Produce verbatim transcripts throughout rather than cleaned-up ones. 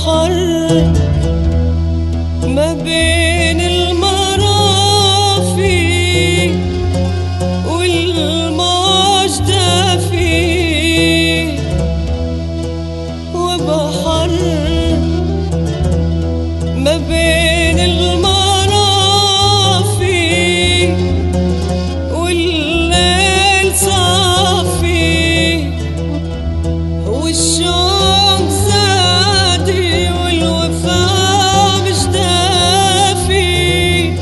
وبحر ما بين المرافي والموج دافي، وبحر ما بين المرافي والليل صافي، والشوق زادي والوفا مش دافي.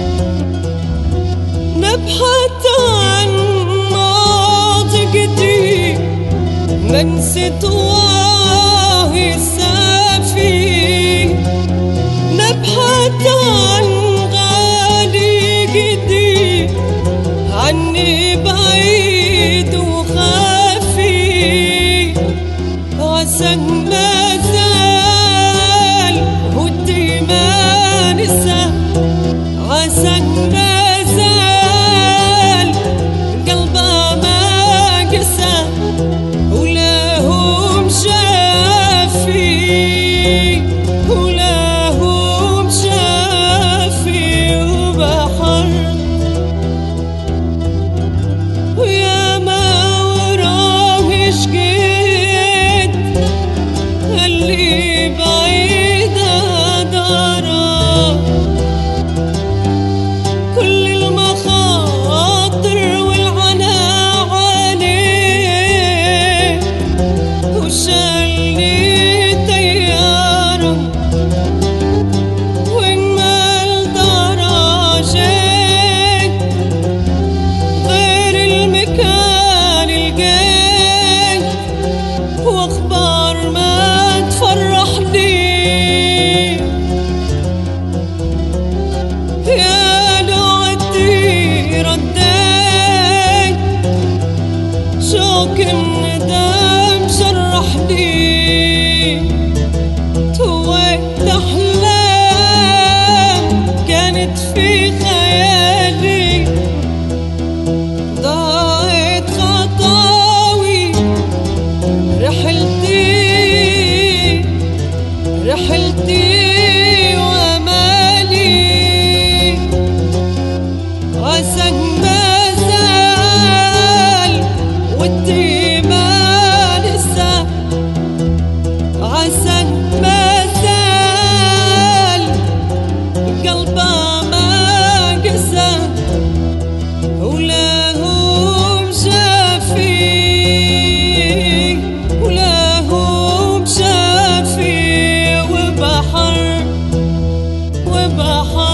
نبحث عن ماضي قديم ما نسيت واهي سافي، نبحث عن غالي قديم عني بعيد وخافي. عسى ما زال ودي ما نسى، عسى ما زال قلبه ما قسى، ولا هو مشافي ولا هو مشافي. وبحر ويا ما وراه شقيت اللي بعيدة دارا، كل المخاطر والعنا عليه وشالني طيارة، وين ما الدرجات غير المكان لقيت، واخبار ما تفرحني. يا دعتي رديت شوق الندم جرحني، تويت أحلام كانت في خيالي، ضاعت خطاوي رحلتي رحلتي وأمالي. عسى ما زال ودي ما نسى، عسى ما زال قلبه ما قسى، ولا هو مشافي ولا هو مشافي. وبحر وبحر